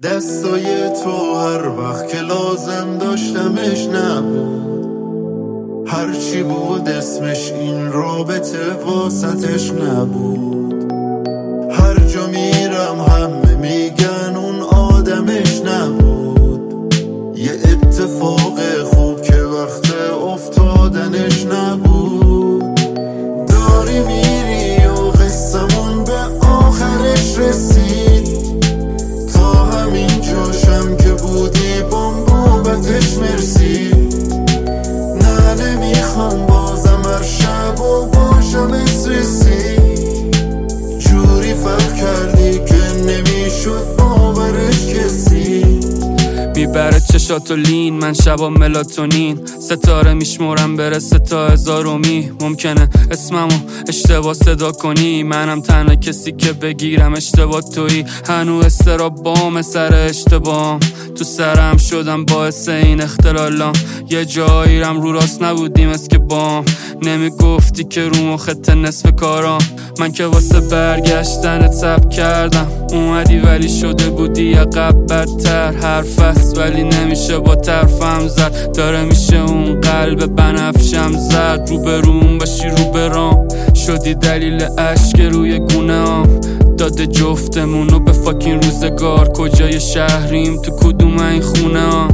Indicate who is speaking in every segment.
Speaker 1: دستای تو هر وقت که لازم داشتمش نبود، هرچی بود اسمش این رابطه واسطش نبود. هر جا میرم همه میگن اون آدمش نبود، یه اتفاق خوب که وقت افتادنش نبود. داری میری و قصمون به آخرش رسید، تا همین جاشم که بودی بابتش مرسی. نه نمیخوام بازم هر شب و باشم اسرسی، جوری فرق کردی که نمیشد باورش کسی.
Speaker 2: میبره چشاتو لین، من شبا ملاتونین، ستاره میشمورم برسه تا 1000 ممکنه اسممو اشتباه صدا کنی، منم تنها کسی که بگیرم اشتباه تویی. هنو استراب بام سر اشتباهم، تو سرم شدم باعث این اختلالام. یه جاییرم رو راست نبودیم از که بام نمیگفتی که رو مخت نصف کارام. من که واسه برگشتن تب کردم، اومدی ولی شده بودی عقب بدتر. حرف است ولی نمیشه با طرفم زد، داره میشه اون قلب بنفشم زد. روبروم باشی روبرام شدی دلیل اشک روی گونه‌ام، داده جفتمونو به فاکین روزگار. کجای شهریم تو کدوم این خونه ها؟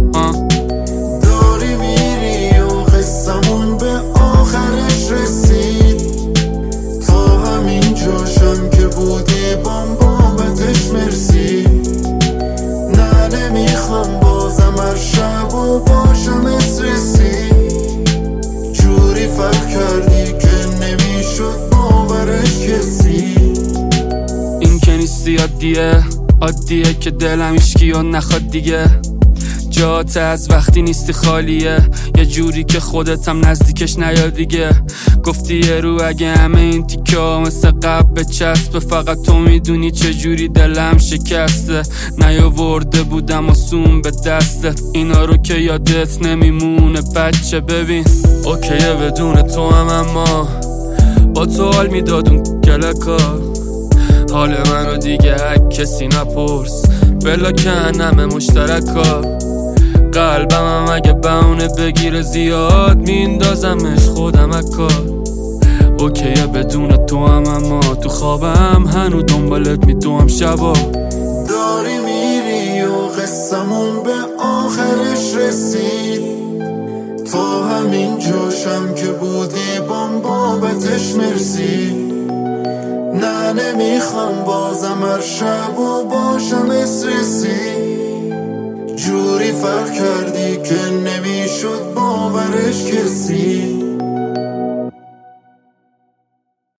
Speaker 1: داری میری و قصمون به آخرش رسید، تا همین جاشم که بودی بابتش مرسی. نه نمیخوام بازم هر شب و باشم اسرسی، جوری فرق کردی که نمیشد باورش کسی.
Speaker 2: این که نیستی عادیه که دلم ایشکی و نخواد دیگه. جات از وقتی نیستی خالیه، یه جوری که خودت هم نزدیکش نیا دیگه. گفتی یه رو اگه همه این تیکه ها مثل قبل بچسبه، فقط تو میدونی چه جوری دلم شکسته. نیاورده بودم آسون به دستت اینا رو که یادت نمیمونه بچه. ببین اوکیه بدون تو هم، اما با تو حال میداد اون کلکا. حال منو دیگه هر کسی نپرس، بلا کنم مشترکا. قلبم هم اگه بهونه بگیره زیاد میندازمش خودم اکار. اوکیه بدون تو هم، اما تو خوابم هنو دنبالت میدوام شبا.
Speaker 1: داری میری و قصمون به آخرش رسید، تا همین جاشم که بودی بابتش مرسی. نه نمیخوام بازم هر شب و باشم اسرسی، جوری فرق کردی که نمیشد باورش کسی.